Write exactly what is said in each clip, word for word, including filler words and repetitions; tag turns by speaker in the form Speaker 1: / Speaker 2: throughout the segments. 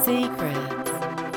Speaker 1: Secrets.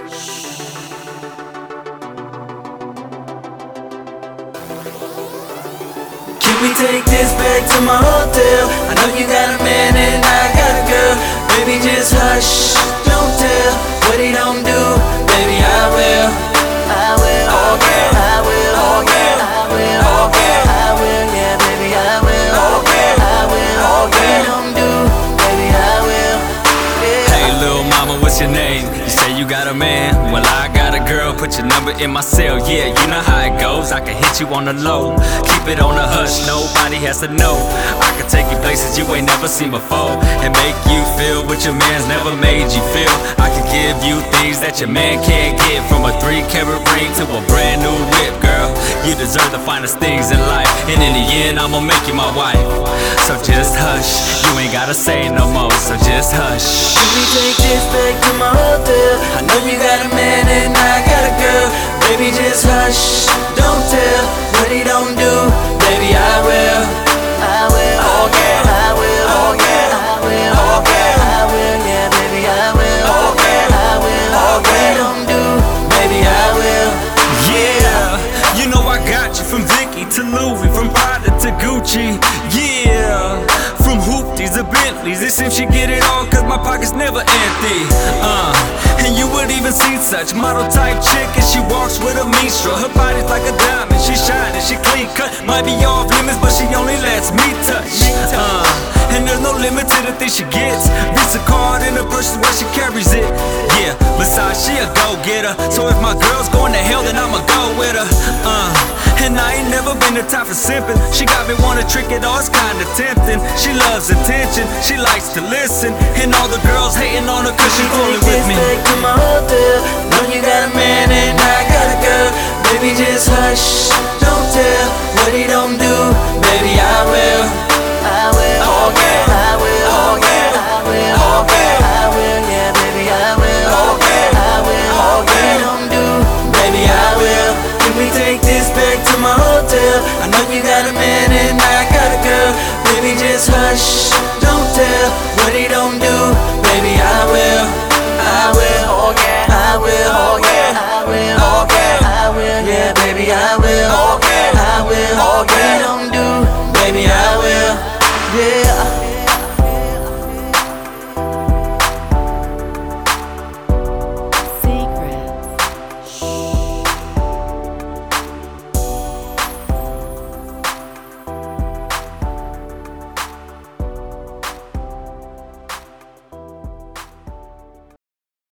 Speaker 2: Can we take this back to my hotel? I know you got a man and I got a girl. Baby, just hush, don't tell what he don't do. Baby, I will, I will, oh yeah, I will, oh yeah, I will, oh yeah, I will, yeah, baby, I will, oh yeah, I will, oh yeah, what he don't do, baby, I will, yeah.
Speaker 3: Hey, little mama, what's your name? You say you got a man? Well, I got a girl. Put your number in my cell, yeah, you know how it goes. I can hit you on the low, keep it on the hush, nobody has to know. I can take you places you ain't never seen before, and make you feel what your man's never made you feel. I can give you things that your man can't get, from a three carat ring to a brand new whip. Girl, you deserve the finest things in life, and in the end, I'ma make you my wife. So just hush, you ain't gotta say no more, so just hush.
Speaker 2: Can we take this back to my hotel? I know you got a man and I got a girl. Baby, just hush, don't tell what he don't do. Baby, I will, I will, oh yeah, I will, oh yeah, I will, oh yeah, I will, yeah, baby, I will, oh yeah, I will, oh yeah, what he don't do, baby, I will.
Speaker 3: Yeah, you know I got you from Vicky to Louis, from Prada to Gucci. Yeah, from hoopties to Bentleys. It seems she get it all cause my pocket's never empty. Uh, and you would even see such model type chick as she walks with a minstrel. Her body's like a diamond, she shining, she clean cut. Might be off limits, but she only lets me touch. Uh, and there's no limit to the things she gets. Visa card in her purse is where she carries it. Yeah, besides she a go-getter, so if my girl's going to hell, then I'ma go with her. Uh, and I ain't never been the type for simping. She got me wanna trick it all, it's kinda tempting. She loves attention, she likes to listen, and all the girls hating on her cause she rolling with me.
Speaker 2: Back to my hotel. Know you got a man and I got a girl. Baby, just hush,